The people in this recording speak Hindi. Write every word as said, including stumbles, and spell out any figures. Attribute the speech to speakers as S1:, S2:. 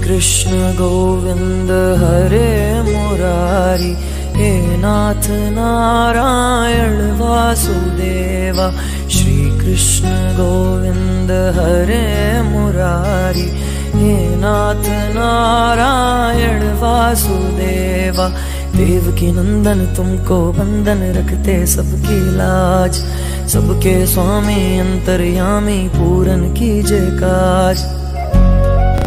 S1: कृष्ण गोविंद हरे मुरारी, हे नाथ नारायण वासुदेवा। श्री कृष्ण गोविंद हरे मुरारी, हे नाथ नारायण वासुदेवा। देवकी नंदन तुमको बंधन रखते सबकी लाज, सबके स्वामी अंतर्यामी पूरन कीजे काज।